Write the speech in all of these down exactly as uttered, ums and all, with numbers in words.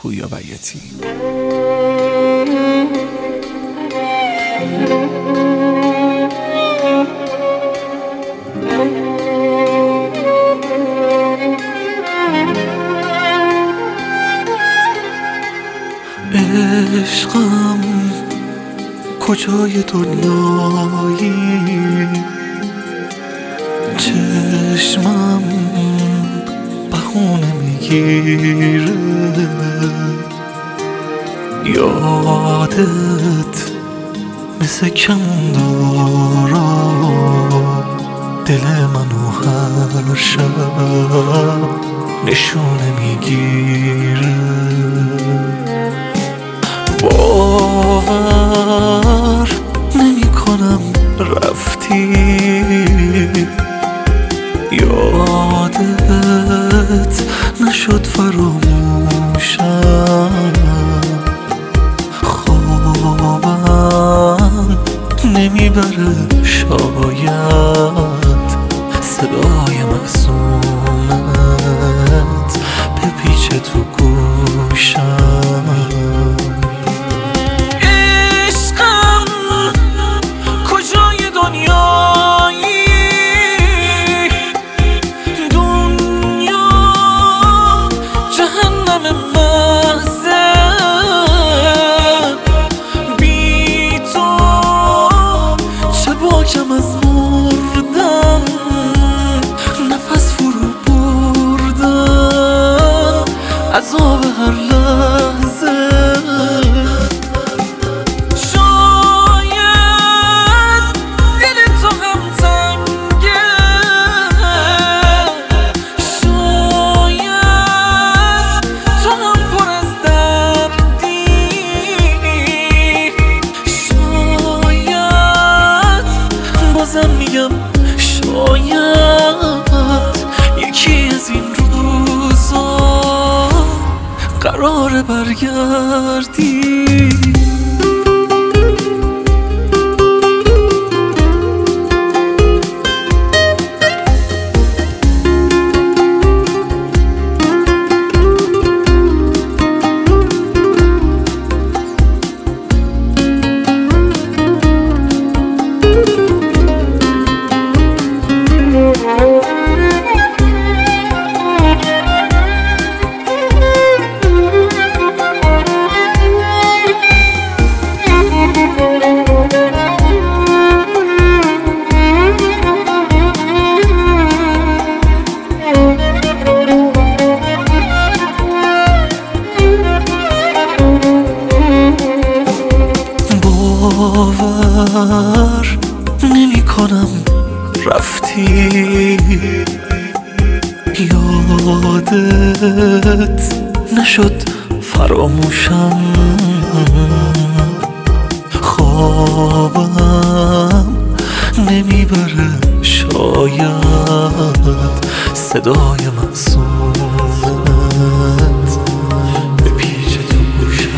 پویا بیاتی. عشقم کجای دنیایی، چشمم بهونه میگیره، یادت مثل کمندارا دل منو هر شب نشونه میگیره. باور نمی کنم رفتی، یادت نشد فراموشم، خوابم نمیبره شاید صدای مقصومت بپیچه تو گوشم. کم از مردن نفس فرو بردن، عذاب هر لحظه. شاید دل تو هم تنگه، شاید تو هم پر از دردی، بازم میگم شاید یکی از این روزا قراره برگردی. باور نمی کنم رفتی، یادت نشد فراموشم، خوابم نمیبره شاید صدای معصومت بپیچه تو گوشم.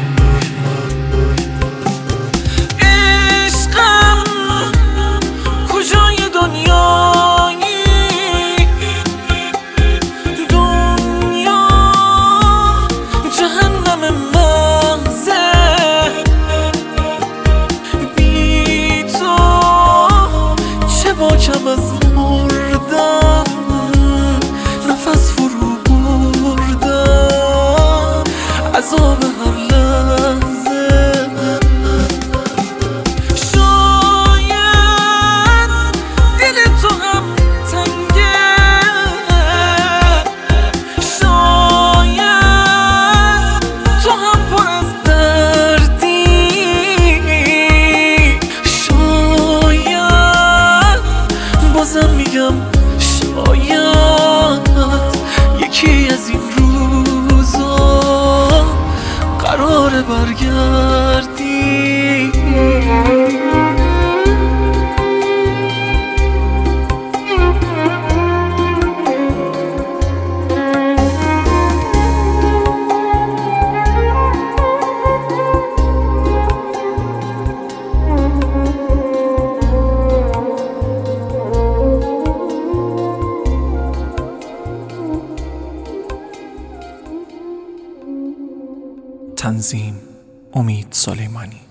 کم از مردن نفس فرو بردن، عذاب هر لحظه. شاید دل تو هم تنگه، شاید تو هم پر از دردی، بازم میگم شاید یکی از این روزا قراره برگردی. تنظیم: امید سلیمانی.